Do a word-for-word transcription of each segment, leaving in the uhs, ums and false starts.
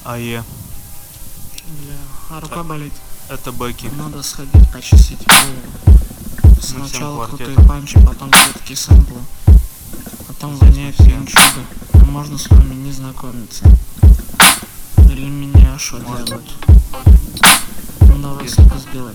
АЕ. Бля, а рука болит. Это Бэки. Надо сходить почистить голову. Сначала крутые панчи, потом все-таки сэмплы. Потом воняет пьянчуга. Можно с вами не знакомиться. Или меня что делать? Ну давай сколько сделать.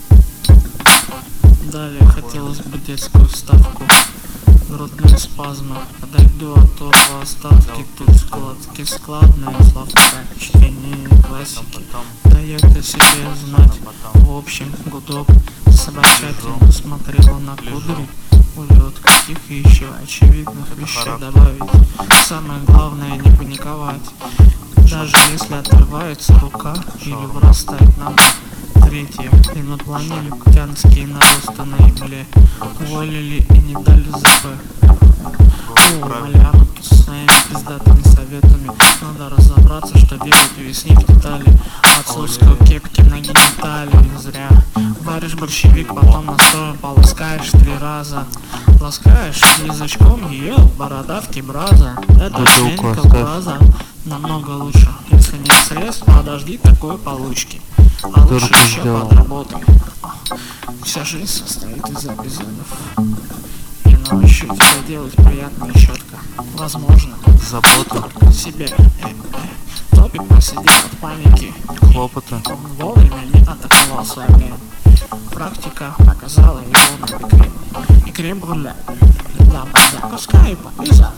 Далее хотелось бы детскую вставку. Грудные спазмы. Подойду от торва остатки. Тут складки складные. Славка чтение классики. Дает о себе знать. В общем, гудок. Собачательно смотрела на кудри. Улетка, тихо еще очевидных вещей добавить. Самое главное не паниковать. Даже если отрывается рука или вырастает на бок. Третье. Инопланетные птянские наросты на игле. Уволили и не дали ЗП. О, малярки со своими пиздатыми советами. Надо разобраться, что делать, уяснив детали. Отцовской кепки на гениталии. Зря варишь борщевик, потом настоем полоскаешь три раза. Ласкаешь язычком ее бородавки браза. Это женька браза. Намного лучше. Если нет средств, подожди такой получки. А лучше еще подработай. Вся жизнь состоит из эпизодов. Я научу тебя делать приятно и четко. Возможно, заботу себе э, э, топик посидит от паники. Хлопоты. Он вовремя не атаковал с вами. Практика показала его на крем. И крем бруля. Да, запуска и полиза.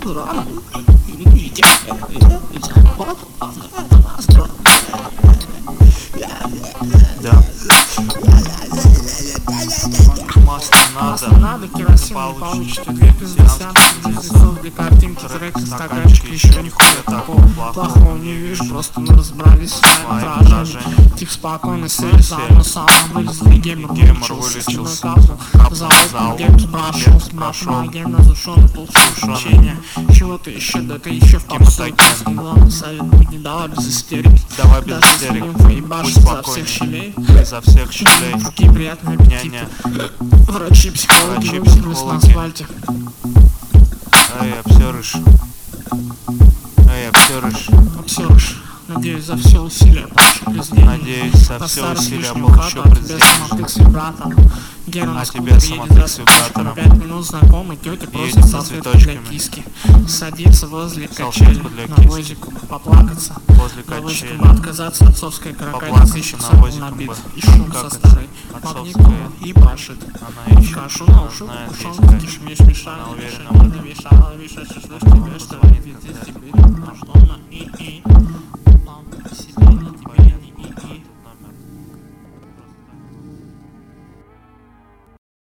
Да. Масло надо. Масло надо, керосин не получите. Две пиздесят, десятов, две картинки, трек, стаканчик, еще нихуя такого плохого не вижу. Просто мы разобрались с вами отражением. Тихо, спокойно, сели, сам сам вылезли, геймер вылечился, чему капсул. Завод, геймс прошел, прошел, геймер зашел, получил учение. Чего-то еще, да ты еще в капсуле. Главный совет, будь не давай без истерики. Давай без истерики, будь спокойней. Изо всех щелей. Такие приятные аппетиты. Врачи, психологи, выпустились на асфальте. Эй, обсерыш. Эй, обсерыш. Обсерыш. Надеюсь, за все усилия получу признание. Надеюсь, за все усилия получу признание. А тебе самотык с вибратором. Пять минут знакомый, тетя просит салфетку для киски. Садится возле качели, на возику поплакаться. Возле качели. Отказаться отцовской крокодилицы, еще сам набит. И шум со старой магнитного и пашет. Кашу на уши, ушонки, кишмиш, мешала, вешала, вешала, вешала, вешала, вешала, вешала, вешала, вешала, вешала, вешала, вешала, вешала, вешала,